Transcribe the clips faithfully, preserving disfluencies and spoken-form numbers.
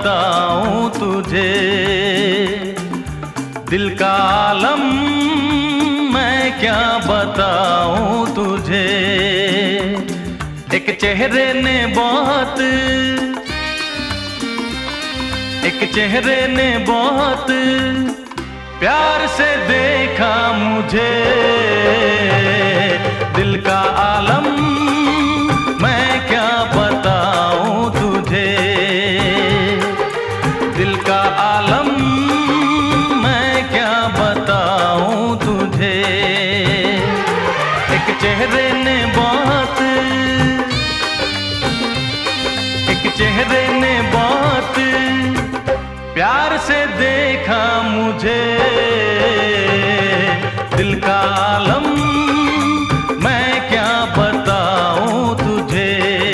बताऊं तुझे, दिल का आलम मैं क्या बताऊं तुझे। एक चेहरे ने बहुत एक चेहरे ने बहुत प्यार से देखा मुझे, दिल का आलम मैं क्या बताऊं तुझे, दिल का आलम मैं क्या बताऊं तुझे। एक चेहरे ने बहुत एक चेहरे ने बहुत प्यार से देखा मुझे, दिल का आलम मैं क्या बताऊं तुझे।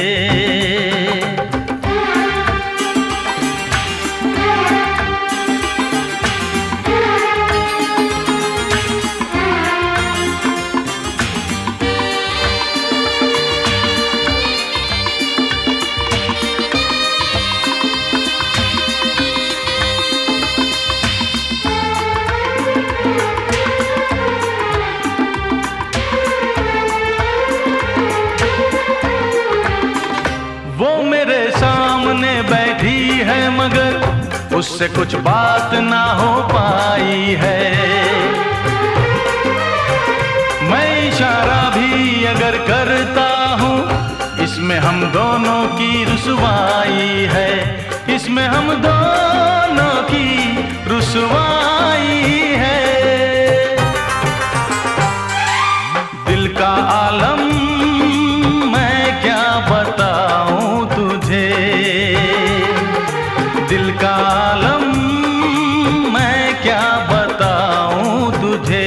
वो मेरे सामने बैठी है मगर उससे कुछ बात ना हो पाई है। मैं इशारा भी अगर करता हूँ इसमें हम दोनों की रुसवाई है, इसमें हम दोनों की रुसवाई है। दिल का आलम मैं क्या बताऊं तुझे, दिल का आलम मैं क्या बताऊं तुझे।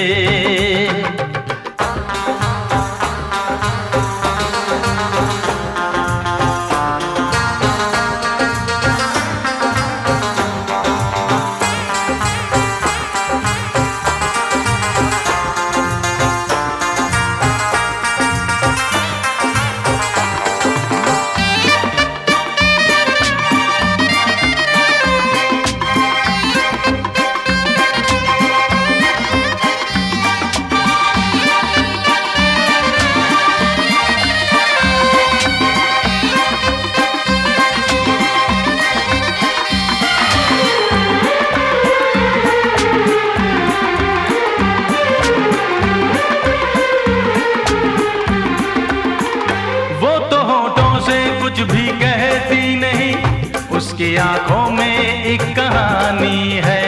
कुछ भी कहती नहीं, उसकी आंखों में एक कहानी है,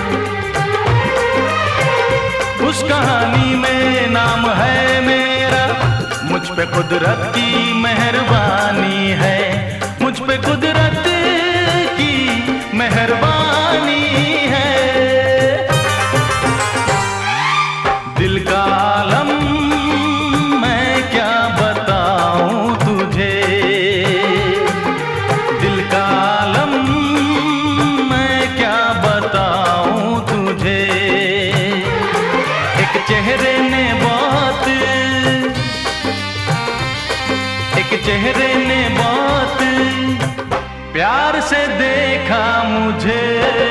उस कहानी में नाम है मेरा। मुझ पे कुदरत की मेहरबानी है, मुझ पे कुदरत की मेहरबानी है। दिल का आलम मैं क्या बताऊं तुझे, दिल का आलम मैं क्या बताऊं तुझे। एक चेहरे ने बहुत एक चेहरे ने बहुत प्यार से देखा मुझे,